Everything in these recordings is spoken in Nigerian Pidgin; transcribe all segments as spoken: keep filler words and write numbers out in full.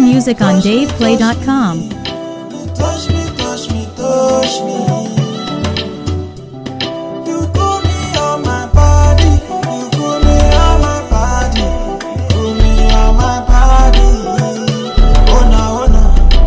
music on dave play dot com. Touch me, touch me, touch me. You cool me on my body. You cool me on my body. You cool me on my body. Oh na, oh na.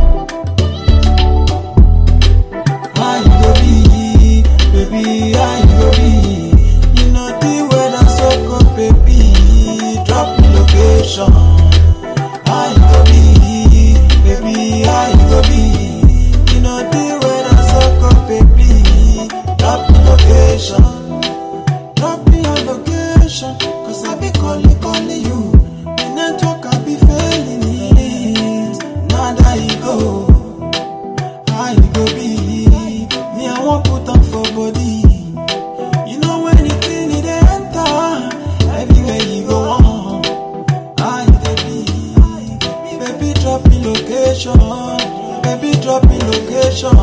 How you go be, baby? How you go be? You know the weather so cold, baby. Drop me location. How you go be, baby? How you go be? The weather so cold, baby. Drop me location. Drop me your location. Cause I be calling, calling you. The network I be failing it. Now there you go. How you go be? Me I won't put on for body. You know anything it enter. Everywhere you go on. How you go be? Baby drop me location. Baby, drop me location.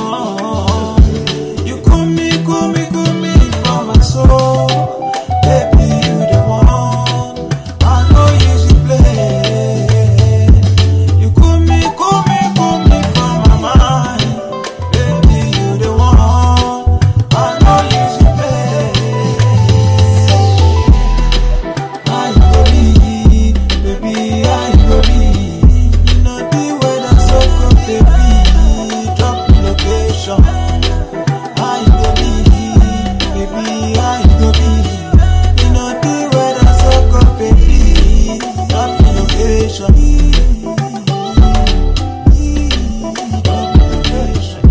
You call me, call me, call me for my soul. Baby, you the one. I know you play. You call me, call me, call me for my mind. Baby, you the one. I know you play. How you go be, baby? How you go be? You know the weather so cold, baby. Drop me location. How you go be, baby? How you go be? You know the weather so cold, baby. Drop me location. Drop me location.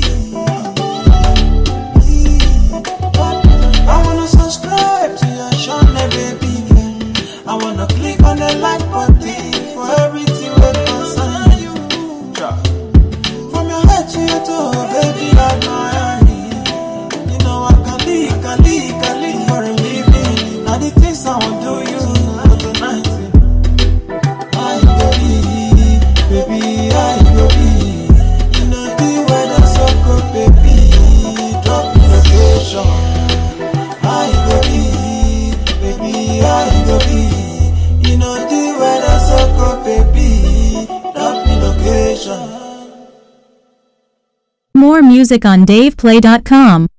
I wanna subscribe to your channel, baby. I wanna click on the like button for everything we concern you. From your head to your toe, baby, I admire you. You know I can live, can live, can live for a living. Now the things I want do you for tonight. How you go be, baby? How you go be? You know the weather so cold, baby. Drop me location. How you go be, baby? How you go be? You know the weather so cold, baby. Drop me location. More music on dave play dot com.